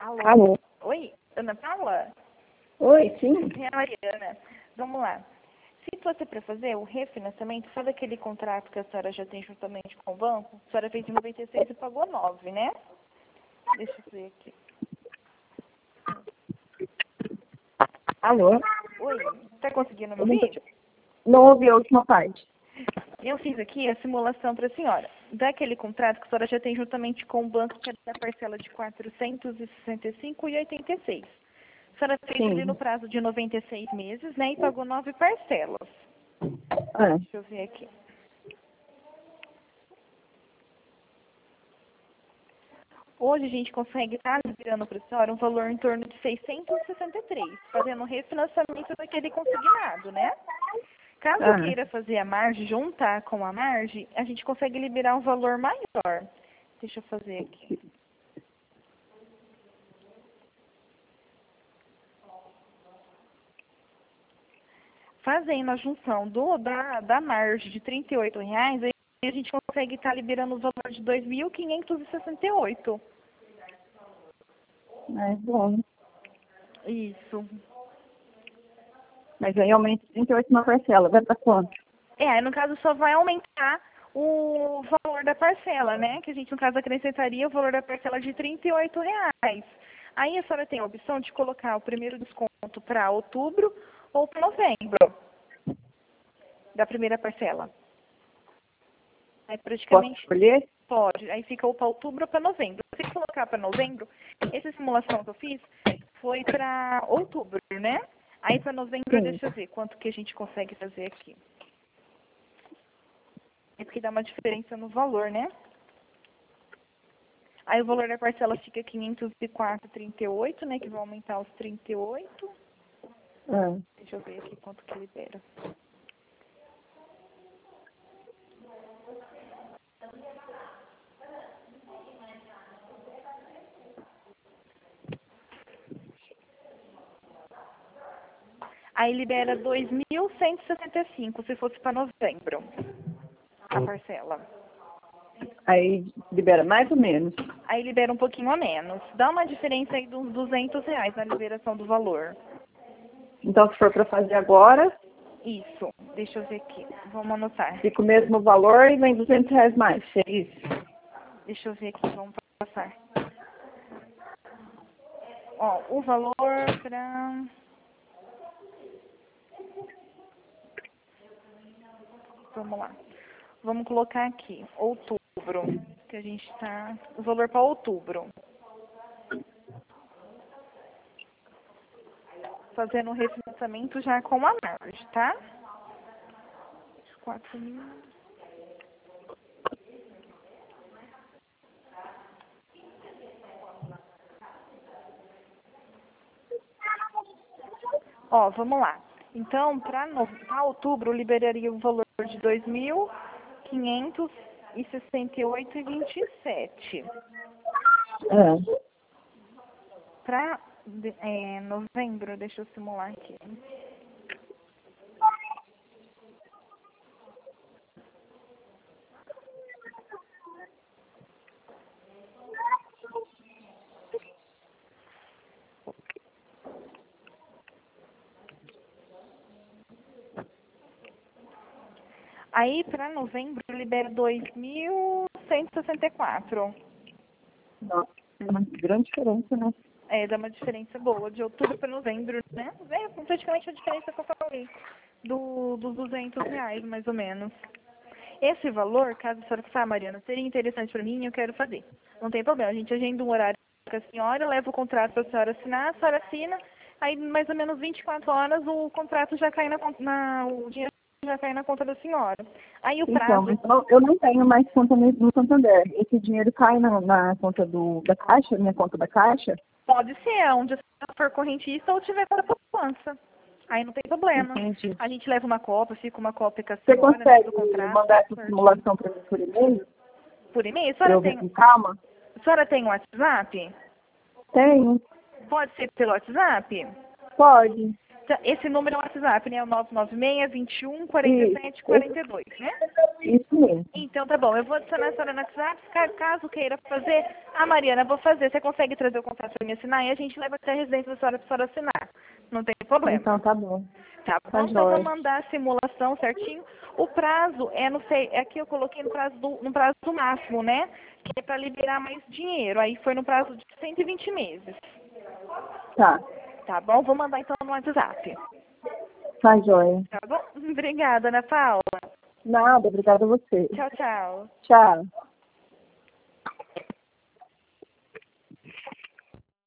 Alô? Alô? Oi, Ana Paula? Oi, sim. É a Mariana. Vamos lá. Se fosse para fazer o refinanciamento, sabe aquele contrato que a senhora já tem juntamente com o banco? A senhora fez em 96 e pagou 9, né? Deixa eu ver aqui. Alô? Oi, tá conseguindo me Eu não, ouvir? não ouvi a última parte. Eu fiz aqui a simulação para a senhora. Daquele contrato que a senhora já tem juntamente com o banco, que é da parcela de 465,86. A senhora fez Sim. ele no prazo de 96 meses, né? E pagou 9 parcelas. Ah, Deixa eu ver aqui. Hoje a gente consegue estar liberando para a senhora um valor em torno de 663, fazendo um refinanciamento daquele consignado, né? Caso queira fazer a margem, juntar com a margem, a gente consegue liberar um valor maior. Deixa eu fazer aqui. Fazendo a junção da margem de R$ 38, aí a gente consegue estar liberando o valor de 2.568. é bom. Isso. Mas aí aumenta 38 na parcela. Vai pra quanto? Aí no caso só vai aumentar o valor da parcela, né? Que a gente, no caso, acrescentaria o valor da parcela de R$ 38. Aí a senhora tem a opção de colocar o primeiro desconto para outubro ou para novembro da primeira parcela. Aí Posso praticamente escolher? pode. Aí fica ou para outubro ou para novembro. Se colocar para novembro, essa simulação que eu fiz foi para outubro, né? Aí para novembro, Sim. deixa eu ver quanto que a gente consegue fazer aqui. É porque dá uma diferença no valor, né? Aí o valor da parcela fica 504,38, né? Que vai aumentar os 38. Ah, Deixa eu ver aqui quanto que libera. Aí libera 2.165, se fosse para novembro, a parcela. aí libera mais ou menos. Aí libera um pouquinho a menos. Dá uma diferença aí de uns R$ 200 na liberação do valor. Então, se for para fazer agora, Isso. Deixa eu ver aqui. Vamos anotar. fica o mesmo valor e vem R$ 200 mais. É isso? Deixa eu ver aqui. Vamos passar. Ó, o valor para... Vamos lá. Vamos colocar aqui, outubro, que a gente está... O valor para outubro. Fazendo o refinanciamento já com a margem, tá? 4.000. Ó, vamos lá. Então, para outubro, eu liberaria o valor de 2.568,27. Ah, Para novembro, deixa eu simular aqui. Aí, para novembro, eu libero 2.164. nossa, é uma grande diferença, né? Dá uma diferença boa, de outubro para novembro, né? É praticamente a diferença que eu falei, dos R$ 200, mais ou menos. Esse valor, caso a senhora falar, Mariana, seria interessante para mim, eu quero fazer. Não tem problema, a gente agenda um horário com a senhora, leva o contrato para a senhora assinar, a senhora assina, aí mais ou menos 24 horas o contrato já cai o dinheiro já cai na conta da senhora. Aí o Então, prazo mas eu não tenho mais conta no Santander. Esse dinheiro cai na conta da Caixa, minha conta da Caixa? pode ser onde a senhora for correntista ou tiver para poupança. Aí não tem problema. Entendi. A gente leva uma cópia, fica uma cópia com a Você senhora, né, do consegue contrato, mandar essa certinho. simulação para mim por e-mail? Por e-mail? Para eu ver com calma? A senhora tem um WhatsApp? Tenho. Pode ser pelo WhatsApp? Pode. Esse número é o WhatsApp, né? O 996-21-47-42, né? Isso mesmo. Então tá bom, eu vou adicionar a senhora no WhatsApp, caso queira fazer. Mariana, vou fazer. Você consegue trazer o contrato para me assinar e a gente leva até a residência da senhora para a senhora assinar. Não tem problema. Então tá bom. Tá bom, Tá então eu vou jóia. mandar a simulação certinho. O prazo não sei, aqui eu coloquei no prazo máximo, né? Que é para liberar mais dinheiro. Aí foi no prazo de 120 meses. Tá. Tá bom? Vou mandar então no WhatsApp. Tá jóia. Tá bom? Obrigada, Ana Paula. Nada, obrigada a você. Tchau, tchau. Tchau.